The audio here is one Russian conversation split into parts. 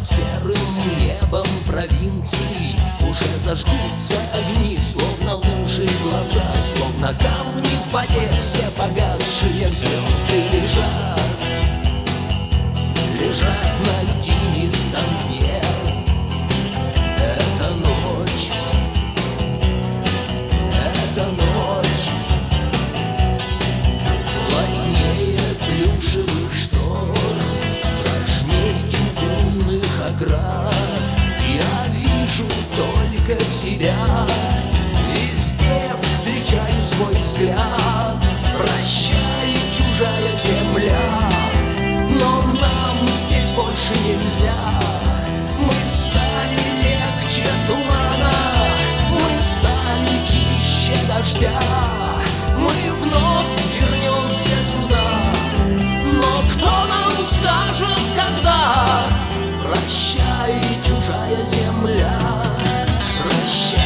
Под серым небом провинций уже зажгутся огни, словно лужи глаза, словно камни в воде. Все погасшие звезды лежат на тенистом дне. Это ночь, плотнее плюшевых штор, страшней чугунных оград. Я вижу только себя, везде встречаю свой взгляд. Прощай, чужая земля, но нам здесь больше нельзя. Мы стали легче тумана, мы стали чище дождя. Мы вновь вернемся сюда, но кто нам скажет, когда? Прощай, чужая земля, прощай.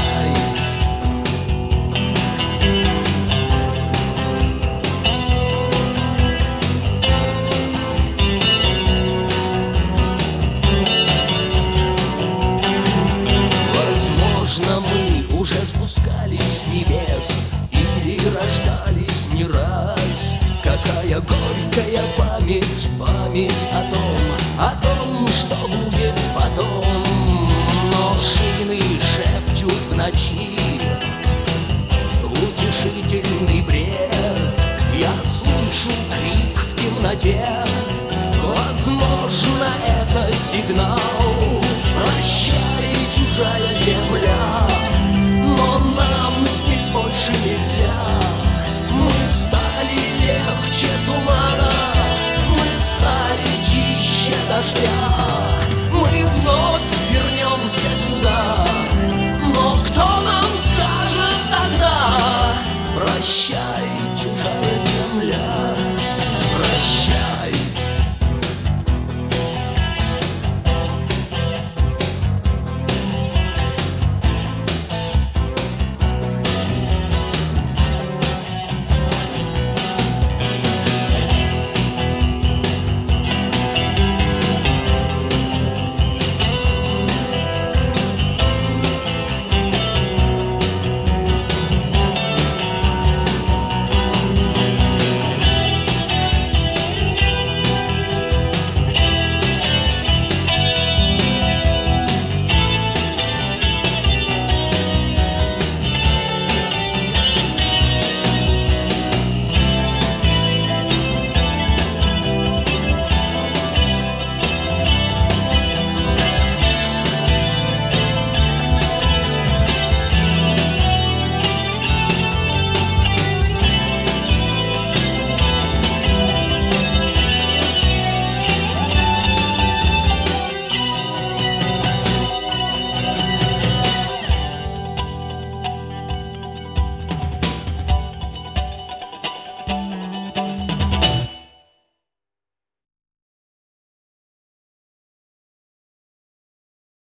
Возможно, мы уже спускались с небес или рождались не раз. Какая горькая память, память о том, что будет потом. Но шины шепчут в ночи утешительный бред. Я слышу крик в темноте, возможно, это сигнал. Прощай, чужая земля.